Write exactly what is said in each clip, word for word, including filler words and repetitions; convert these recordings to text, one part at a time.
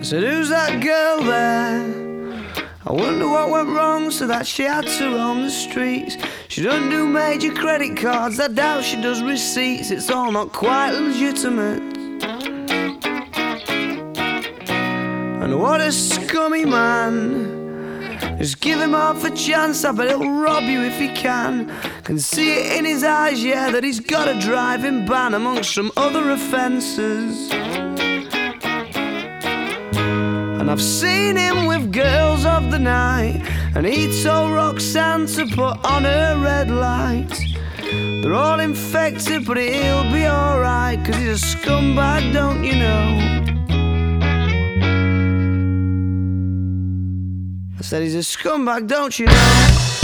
said, who's that girl there? I wonder what went wrong so that she had to roam the streets. She doesn't do major credit cards, I doubt she does receipts. It's all not quite legitimate. And what a scummy man. Just give him half a chance, I bet he'll rob you if he can. Can see it in his eyes, yeah, that he's got a driving ban amongst some other offences. And I've seen him with girls of the night, and he told Roxanne to put on her red light. They're all infected, but he'll be alright, 'cause he's a scumbag, don't you know? I said he's a scumbag, don't you know?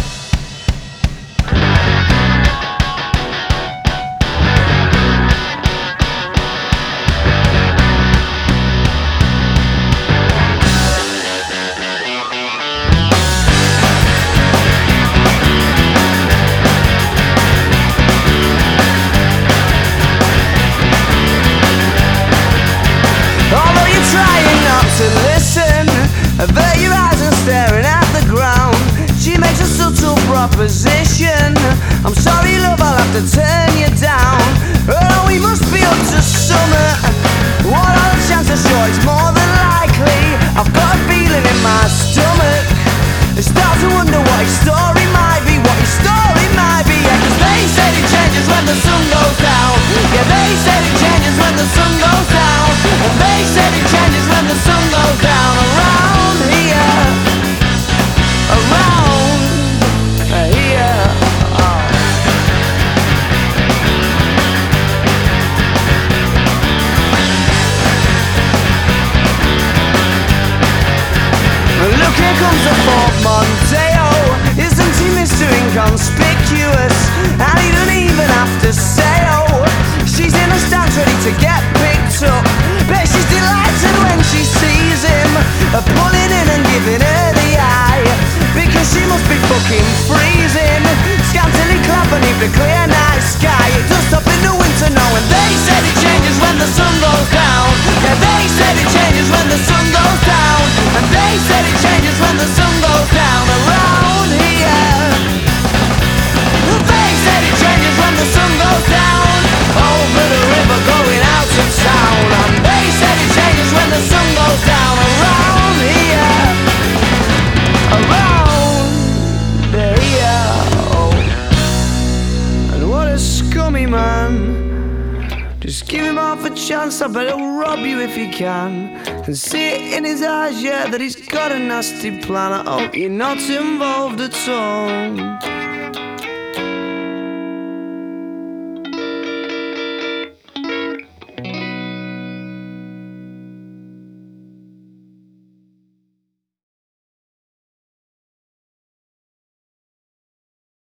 Although you're trying not to listen, avert your eyes and staring at the ground. She makes a subtle proposition. I'm sorry, love, I'll have to turn you down. Oh, we must be up to summer. What are the chances? Sure, it's more than likely. I've got a feeling in my stomach. I start to wonder what his story might be, what his story might be. Yeah, 'cause they said it changes when the sun goes down. Yeah, they said it changes when the sun goes down. And they said it changes when the sun goes down. Around here, around here. Oh. Look, here comes the Ford Mondeo. Isn't he Mister Inconspicuous? And he don't even have to say oh. She's in the stands ready to get picked up. Bet she's delighted when she sees him, uh, pulling in and giving her the eye, because she must be fucking freezing, scantily clad beneath the clear night sky. It does stop in the winter now, and they said it changes when the sun goes down. Yeah, they said it changes when the sun goes down. And they said it changes when the sun goes down. Around here, they said it changes when the sun goes down. Over the river going out of town. And they said it changes when the sun goes down. Around here, around here. Oh. And what a scummy man. Just give him half a chance, I bet he'll rob you if he can. Can see it in his eyes, yeah, that he's got a nasty plan. I hope you're not involved at all.